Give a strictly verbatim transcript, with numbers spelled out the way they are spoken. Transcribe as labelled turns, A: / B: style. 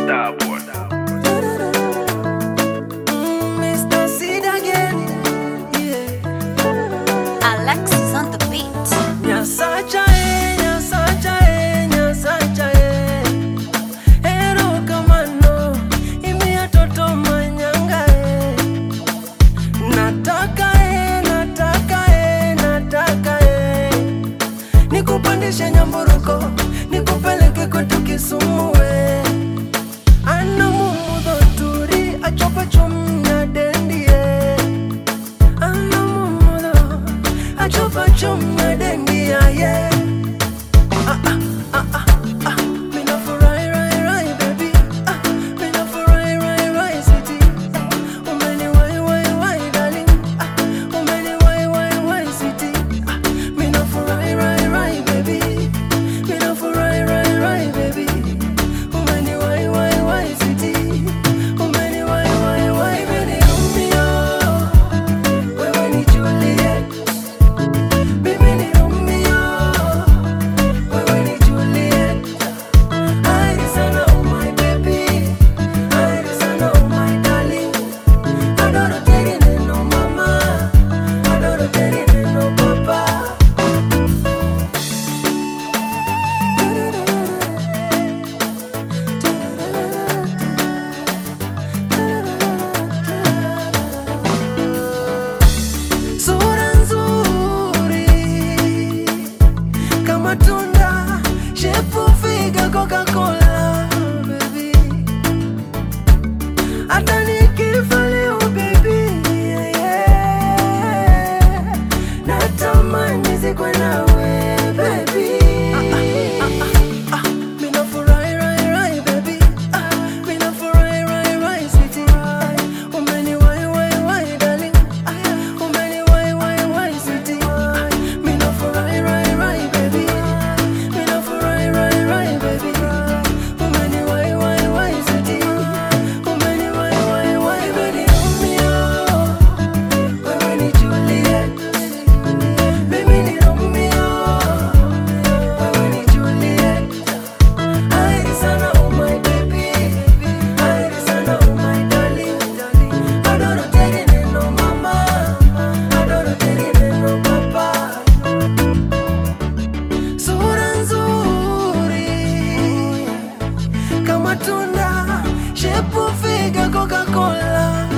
A: Starboy.
B: Mister Sid again, yeah.
C: Alexis on the beat.
B: Nyasacha eh, nyasacha eh, nyasacha eh. Hero kamano, imia toto manyanga eh. Nataka eh, nataka eh, nataka eh. Nikupandishe Nyamburuko, nikupeleke kwetu Kisumu eh. Ana mumudo turi, achopa chumna dendi eh. Ana mumudo, achopa chumna dendi yeah. Ah ah ah ah ah, me na for right right right baby. Ah, me na for right right right city. Umeni why why why darling. Ah, umeni why why why city. Ah, me na for right right right baby. Me na for right right right baby. Umeni why why why city. Umeni why why why baby Romeo. Wewe ni Juliet. Baby ni Romeo. Wewe ni Juliet. I sana oh my baby. I sana oh my darling. Adoro teri neno mama. Adoro teri neno papa. Sura nzuri kama tunda, shepu figa Coca-Cola baby. Hata nikifa leo baby, yeah, yeah. Natamani nizikwe nawe baby. Ah, ah, ah, ah. Me na for right, right, right, baby. Ah, me na for right, right, right, sweetie. Umeni why, why, why, darling. Ah, umeni why, why, why, sweetie. Ah, me na for right, right, right, baby. Me na for right, right, right, baby. Umeni why, why, why, sweetie. Umeni why, why, why, baby. Romeo, wewe ni Juliet. Baby ni Romeo, wewe ni Juliet. I sana oh my baby, I sana oh my darling. Adoro teri neno mama, adoro teri neno papa. Sura nzuri kama tunda, shepu figa Coca-Cola